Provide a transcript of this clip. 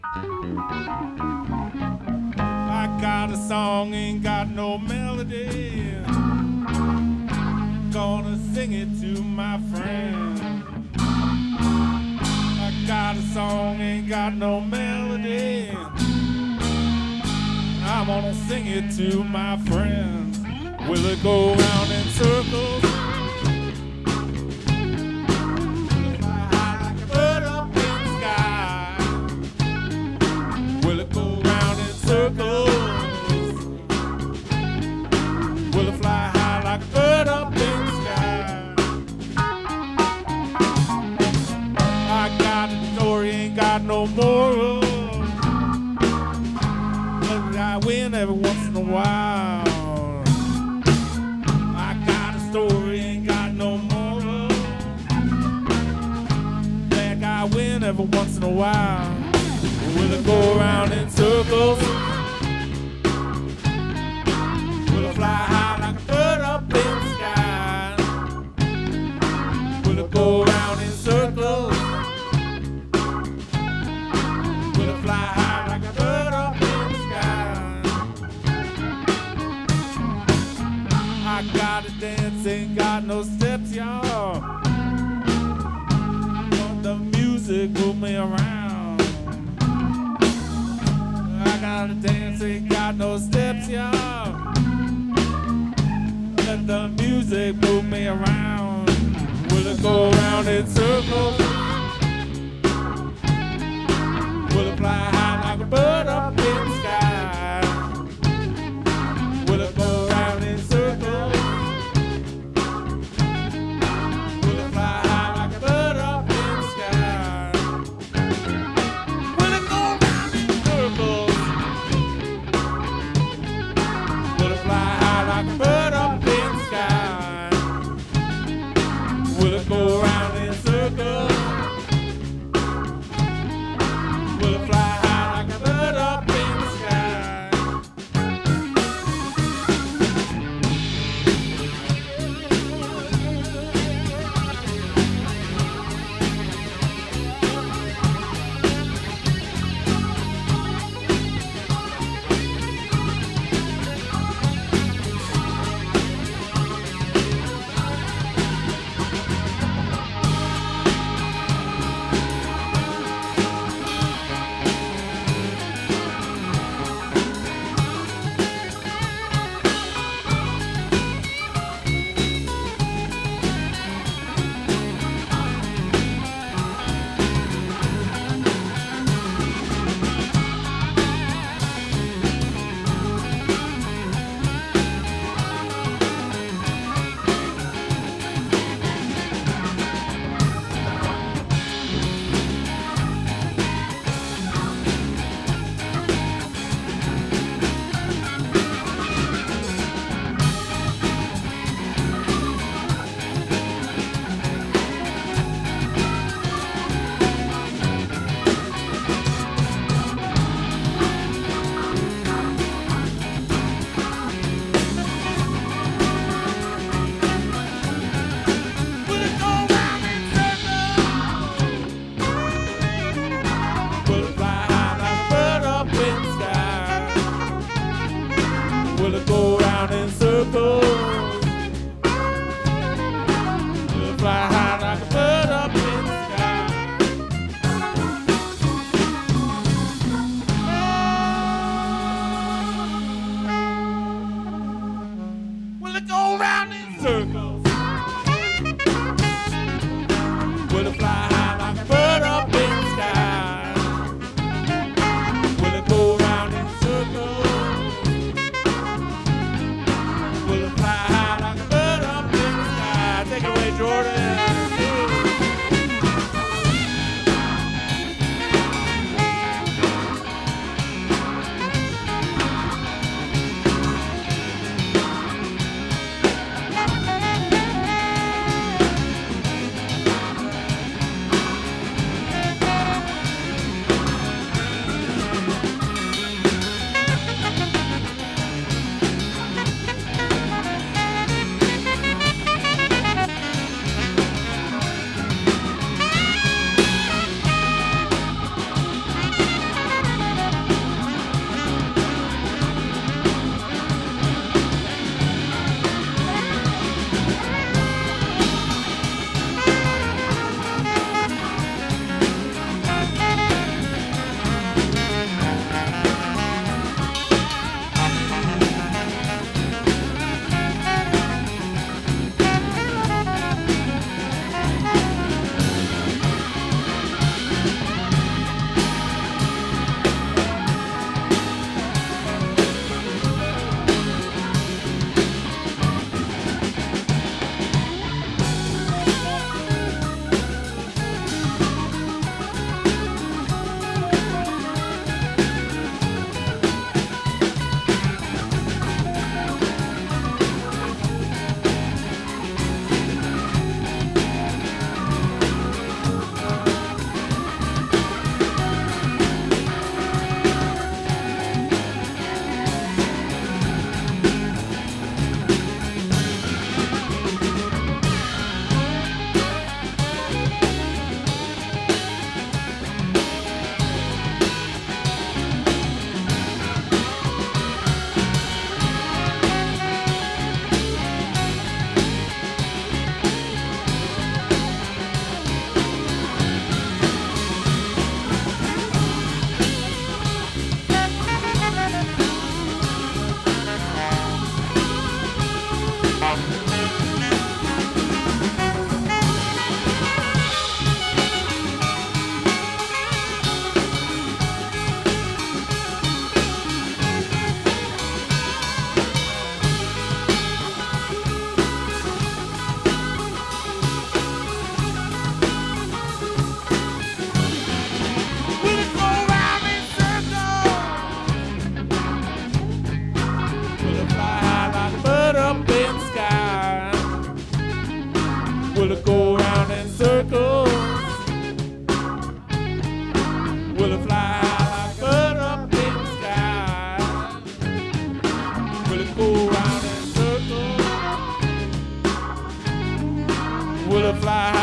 I got a song, ain't got no melody. Gonna sing it to my friend. I got a song, ain't got no melody. I wanna sing it to my friends. Will it go round in circles? Will it fly high like a bird up in the sky? Will it go round in circles? Will it fly high like a bird up in the sky? I got a story, ain't got no moral. But I win every once in a while. I got a story, ain't got no moral. Like I win every once in a while. Will it go around in circles? Will it fly high like a bird up in the sky? Will it go around in circles? Will it fly high like a bird up in the sky? I got a dance, ain't got no steps, y'all. But the music move me around. I got a dance, ain't got no steps, y'all. Let the music move me around. Will it go around in circles? Will it fly high like a bird up in the sky? Will it go around in circles? Will it fly high like a bird up in the sky? Will it go around in circles? Will it fly high like a bird up in the sky? Will it go around in circles? round in circles? Will it fly high like a bird up in the sky? Will it go round in circles? Will it fly high?